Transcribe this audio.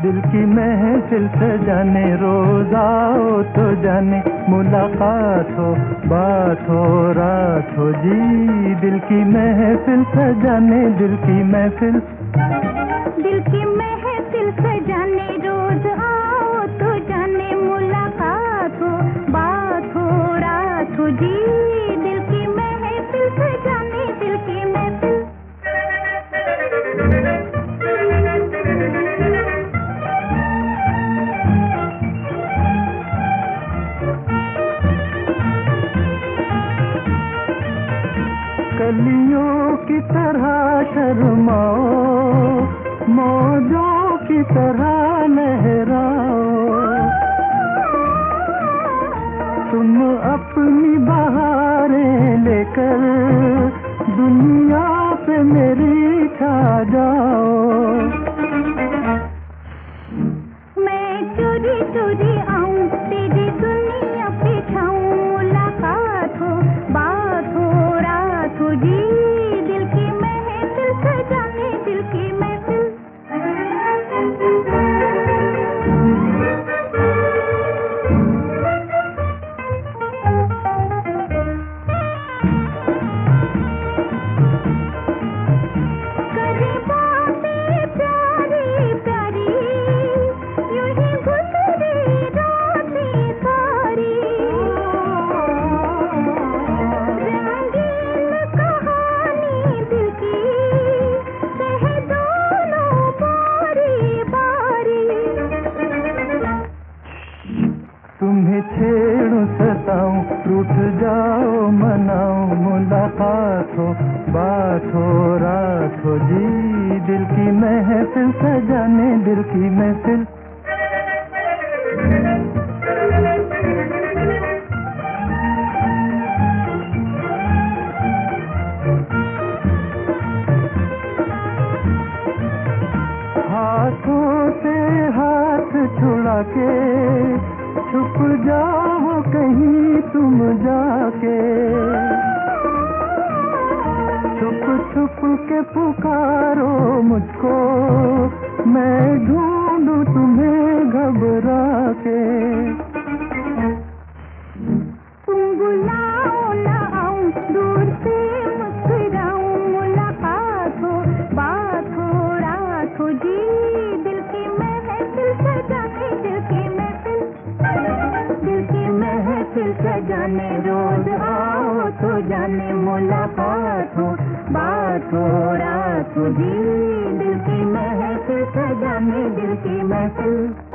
दिल की महफिल सजाने, रोज आओ तो जाने, मुलाकात हो, बात हो, रात हो जी। दिल की महफिल सजाने, दिल की महफिल, दिल की महफिल सजाने, रोज आओ तो जाने, मुलाकात हो, बात हो, रात हो जी। दिल की महफिल सजाने, दिल की महफिल। कलियों की तरह शर्माओ, मौजों की तरह लहराओ, तुम अपनी बहारें लेकर दुनिया पे मेरी छा जाओ। मैं चोरी चोरी आऊं, तेरी दुनिया पे छाऊं, मुलाकात हो, बात हो, रात हो जी। दिल की महफिल सजाने, दिल की महफिल। करे बातें प्यारी प्यारी, यूं ही गुजरे रातें सारी। रंगीन कहानी दिल की, कहे दोनों बारी बारी। तुम्हें छेड़ूं सताऊं, रूठ जाओ मनाऊं, मुलाकात हो, बात हो, रात हो जी। दिल की महफिल सजाने, दिल की महफिल। हाथों से हाथ छुड़ा के छुप जाओ कहीं तुम जाके, छुप छुप के पुकारो मुझको, मैं ढूंढूं तुम्हें घबरा के। तुम बुलाओ ना आऊं, दूर से मुस्कुराऊं, मुलाकात हो, बात हो, रात हो जी। दिल की महफिल सजाने, दिल की महफिल। दिल की महफिल सजाने, रोज आओ तो जाने, मुलाकात हो, बात हो, रात हो जी। दिल की महफिल सजाने, दिल की महफिल।